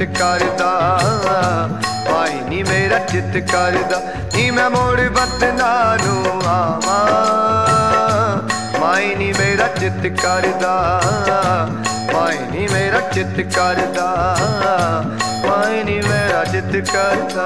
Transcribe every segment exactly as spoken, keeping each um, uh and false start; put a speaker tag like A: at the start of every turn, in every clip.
A: चित करदा माई नी मेरा चित करदा नी मैं मोड़ वतना नू आवा माई नी मेरा चित करदा माई नी मेरा चित करदा माई नी मेरा चित करदा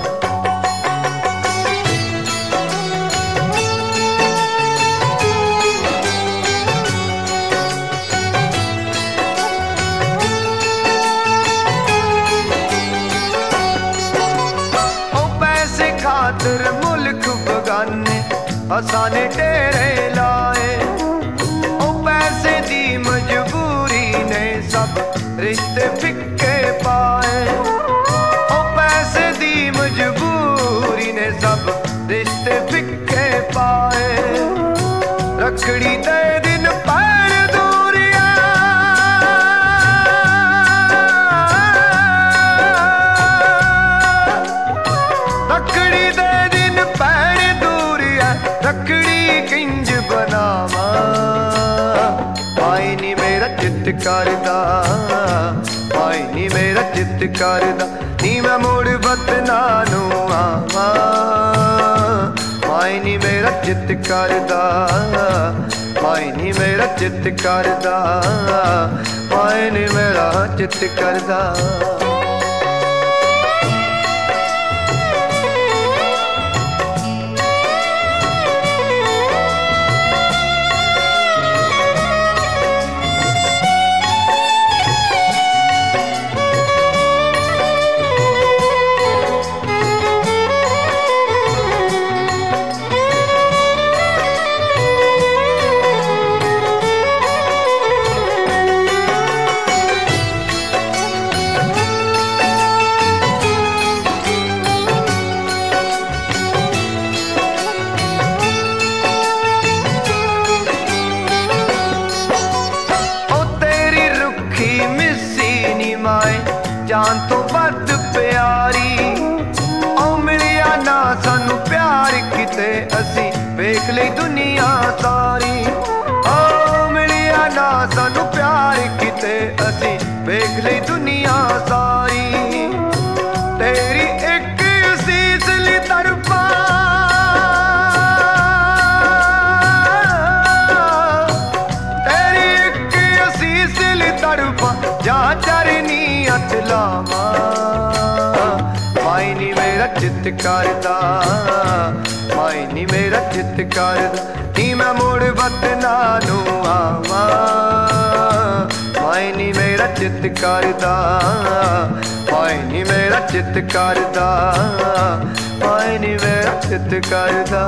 A: खातर मुल्क बगाने असाने डेरे लाए ओ पैसे दी मजबूरी ने सब रिश्ते फिक्के पाए ओ पैसे दी मजबूरी ने सब रिश्ते फिक्के पाए रखड़ी दे दिन पैर दूरिया रखड़ी दे दिन पैर दूरिया रखड़ी किंज बनावा माई नी मेरा चित करदा माई नी मेरा चित करदा नी मैं मुड़ वतना नू आवा माई नी मेरा चित करदा माई नी मेरा चित करदा माई नी मेरा चित करदा जान तो बद प्यारी ओ मिलिया ना सानू प्यार किते असी वेख लई दुनिया सारी ओ मिलिया ना सानू प्यार किते असी वेख लई दुनिया सारी तेरी एक असीस ली तरफा तेरी एक असीस ली तरफा जा चरनी अतलावा माई नी मेरा चित करदा माई नी मेरा चित करदा नी मैं मुड़ वतना नू आवा माई नी मेरा चित करदा माई नी मेरा चित करदा माई नी मेरा चित करदा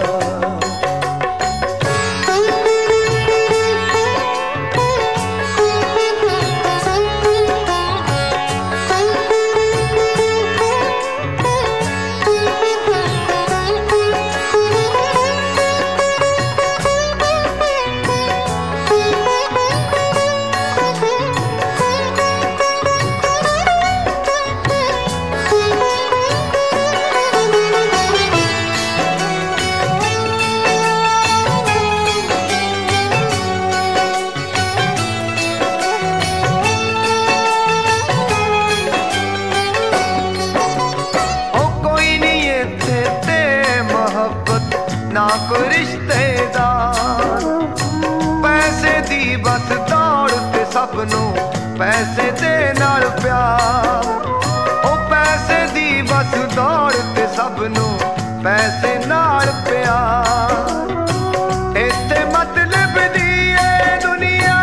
A: ना कोई रिश्तेदार पैसे दी बस दौड़ ते सबनू पैसे दे नाल प्यार ओ पैसे दी बस दौड़ ते सबनू पैसे नाल प्यार इत्ते मतलब दी ए दुनिया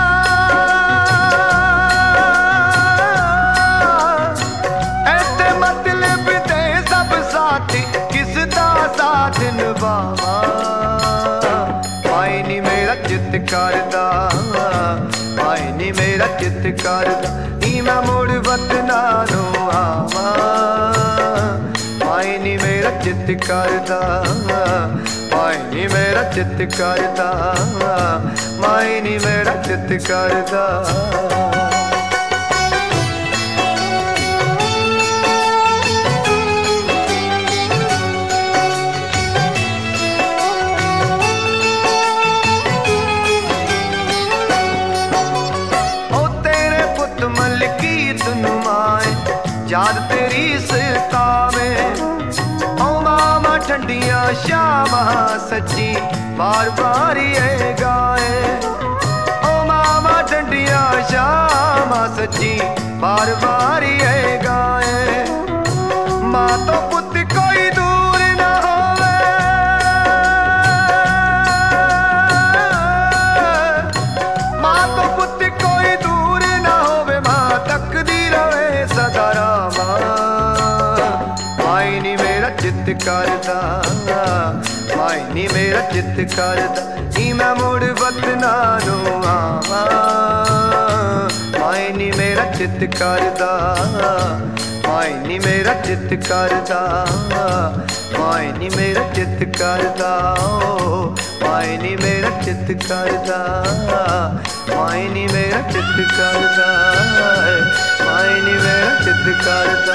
A: इत्ते मतलब दे सब साथी किस दा साथ निभावा माई नी मेरा चित करदा माई नी मेरा चित करदा नी मैं मुड़ वतना नू आवा माई नी मेरा चित करदा माई नी मेरा चित करदा माई नी मेरा चित करदा मलकीत नुमा याद तेरी सतावे। ओ मामा ठंडिया शामा सच्ची बार बार ये गाए। ओ मामा ठंडिया शामा सच्ची बार बार ये गाए। माँ तो पुत कोई दूर न होवे, माँ तो पुत कोई दूर न होवे, माँ तकदी रहे सदा रामा। माई नी मेरा चित करदा, माई नी मेरा चित करदा, नी मैं मुड़ वतना नू आवां। माई नी मेरा चित करदा, माई नी मेरा चित करदा, माई नी मेरा चित करदा, माई नी मेरा चित करदा, माई नी मेरा चित करदा, माई नी मेरा चित करदा।